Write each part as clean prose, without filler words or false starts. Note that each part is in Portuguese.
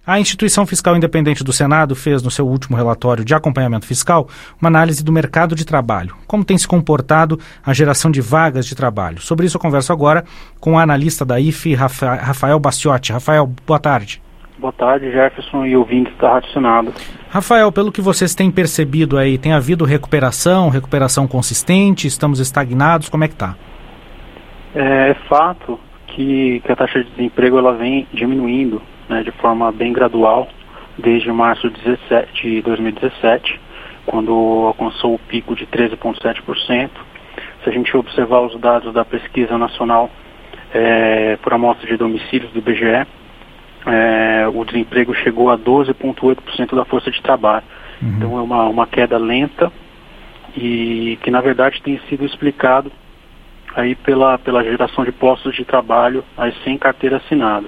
A Instituição Fiscal Independente do Senado fez, no seu último relatório de acompanhamento fiscal, uma análise do mercado de trabalho. Como tem se comportado a geração de vagas de trabalho? Sobre isso eu converso agora com a analista da IFE, Rafael Bacciotti. Rafael, boa tarde. Boa tarde, Jefferson e ouvintes da Rádio Senado. Rafael, pelo que vocês têm percebido aí, tem havido recuperação consistente? Estamos estagnados? Como é que está? É fato que a taxa de desemprego ela vem diminuindo, né, de forma bem gradual desde março de 2017, quando alcançou o pico de 13,7%. Se a gente observar os dados da pesquisa nacional por amostra de domicílios do IBGE, o desemprego chegou a 12,8% da força de trabalho. Então é uma queda lenta e que na verdade tem sido explicado aí pela geração de postos de trabalho aí sem carteira assinada.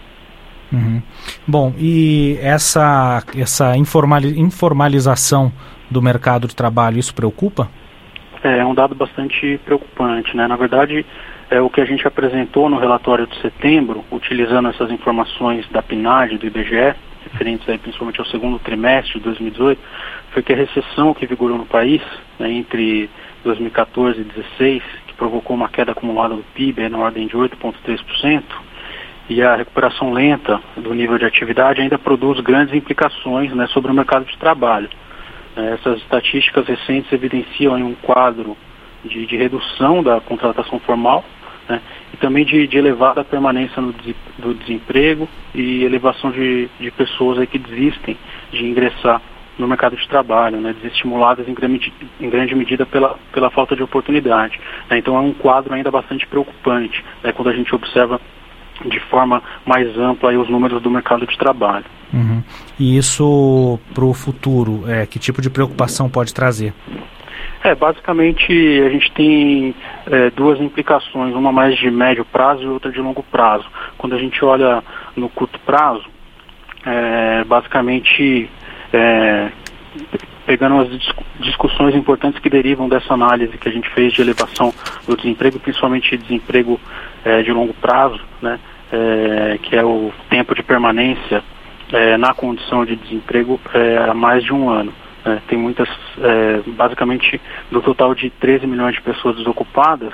Bom, e essa informalização do mercado de trabalho, isso preocupa? É um dado bastante preocupante, né? Na verdade, o que a gente apresentou no relatório de setembro, utilizando essas informações da PNAD, do IBGE, referentes aí principalmente ao segundo trimestre de 2018, foi que a recessão que vigorou no país, né, entre 2014 e 2016, que provocou uma queda acumulada do PIB na ordem de 8,3%, e a recuperação lenta do nível de atividade ainda produz grandes implicações, né, sobre o mercado de trabalho. Essas estatísticas recentes evidenciam um quadro de redução da contratação formal, né, e também de elevada permanência do desemprego e elevação de pessoas aí que desistem de ingressar no mercado de trabalho, né, desestimuladas em grande medida pela falta de oportunidade. Né. Então é um quadro ainda bastante preocupante, né, quando a gente observa de forma mais ampla aí os números do mercado de trabalho. E isso para o futuro, que tipo de preocupação pode trazer? Basicamente a gente tem duas implicações, uma mais de médio prazo e outra de longo prazo. Quando a gente olha no curto prazo, basicamente pegando as discussões importantes que derivam dessa análise que a gente fez de elevação do desemprego, principalmente desemprego de longo prazo, né, que é o tempo de permanência na condição de desemprego há mais de um ano. Tem muitas, basicamente, do total de 13 milhões de pessoas desocupadas,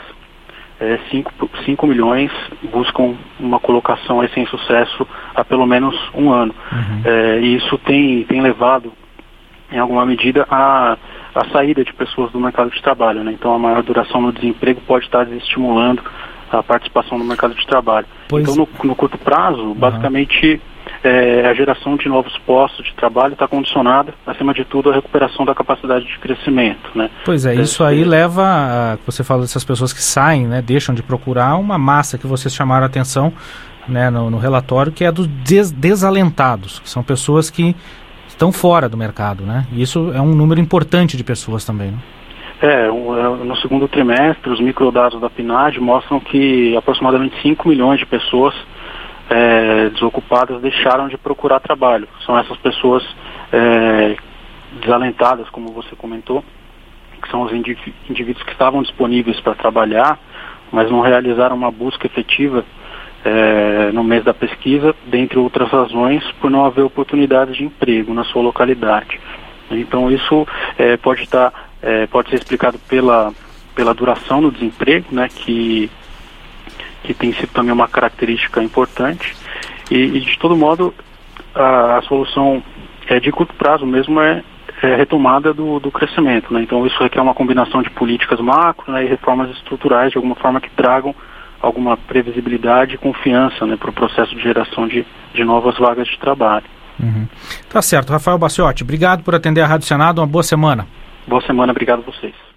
5 milhões buscam uma colocação sem sucesso há pelo menos um ano. E isso tem levado, em alguma medida, a saída de pessoas do mercado de trabalho, né? Então a maior duração no desemprego pode estar desestimulando a participação no mercado de trabalho. Então no curto prazo, basicamente, a geração de novos postos de trabalho está condicionada, acima de tudo, à recuperação da capacidade de crescimento, né? Pois é, isso aí leva, você fala dessas pessoas que saem, né, deixam de procurar, uma massa que vocês chamaram a atenção, né, no relatório, que é dos desalentados, que são pessoas que estão fora do mercado, né? E isso é um número importante de pessoas também, né? No segundo trimestre, os microdados da PNAD mostram que aproximadamente 5 milhões de pessoas desocupadas deixaram de procurar trabalho. São essas pessoas desalentadas, como você comentou, que são os indivíduos que estavam disponíveis para trabalhar, mas não realizaram uma busca efetiva no mês da pesquisa, dentre outras razões, por não haver oportunidades de emprego na sua localidade. Então isso pode ser explicado pela duração do desemprego, né, que tem sido também uma característica importante, e de todo modo a solução de curto prazo mesmo é retomada do crescimento, né? Então isso requer uma combinação de políticas macro, né, e reformas estruturais de alguma forma que tragam alguma previsibilidade e confiança, né, para o processo de geração de novas vagas de trabalho. Tá certo. Rafael Bacciotti, obrigado por atender a Rádio Senado, uma boa semana. Boa semana, obrigado a vocês.